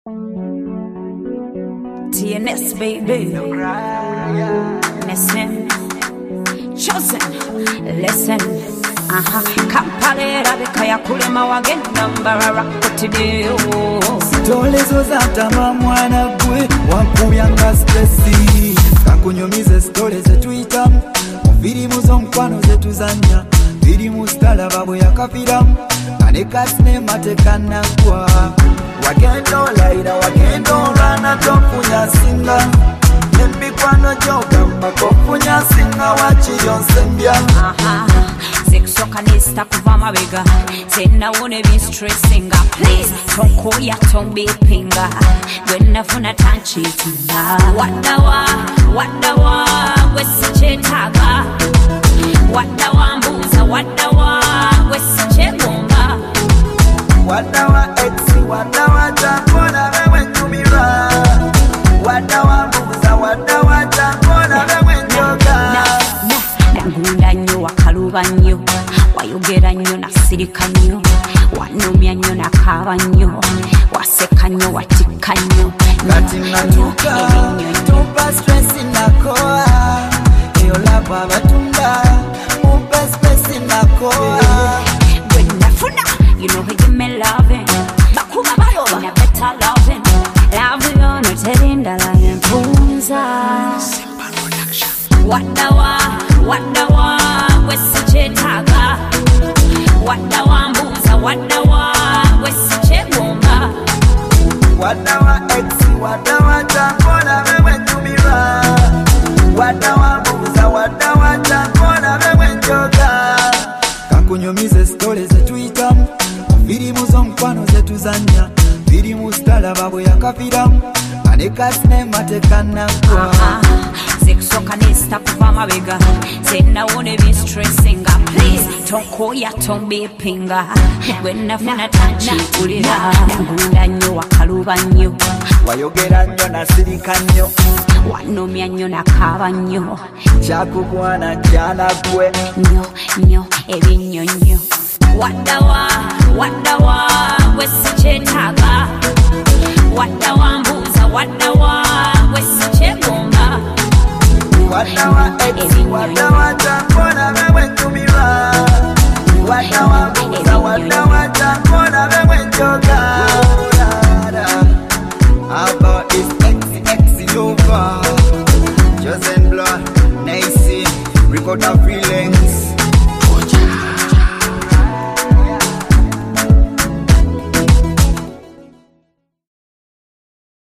TNS baby, listen, chosen, listen. Kampalera bikaya kulema wagenda mbarara kutideo. Tolezo za tama mwana gwe wankubya stressi. Kakunyumize stole zetu itamu, mufirimu zo mkwano zetu zanya. Firimu stala babu ya kafiramu, kanekasine matekana kwa. Wagendo laida wagendo rana tofunya singa. Nembikwano joga makofunya singa wachi yonsembya. Sexual nista kuva mabega tena wone be stressinga. Please tonkoya tombe pinga when funa tanchi tuna wadawa wesichetaga wadawa mbuza wadawa wesichegomba wadawa ex wadawa takona wewe tumira wadawa mbuza wadawa takona wewe njoga nangunda nyo wakaluba nyo wayogera nyo nasirika nyo wanomya nyo nakaba nyo waseka nyo watika nyo kati natuka tupa stress inakoa eyo lapa batunda upe space inakoa when nafuna you know he give me loving bakuba baloba in a better loving love you no terinda la mpunza wadawa wesichetaga wadawa mbuza wadawa wesichegomba wadawa ex wadawa takona wewe tumira wadawa mbuza wadawa takona wewe njoga kakunyumize stole zetu itamu firimu zo mkwano zetu zanya firimu stala babu ya kafiramu kanekasine matekana kwa sexual nista kuva mabega tena wone be stressinga. Please tonkoya tombe pinga when nafuna tanchi kulira nangunda nyo wakaluba nyo wayogera nyo nasirika nyo wanomya nyo nakaba nyo chakubwana jana gwe nyo ebinyonyo wadawa wesichetaga wadawa mbuza wadawa wesichegomba wadawa ex wadawa takona wewe tumira wadawa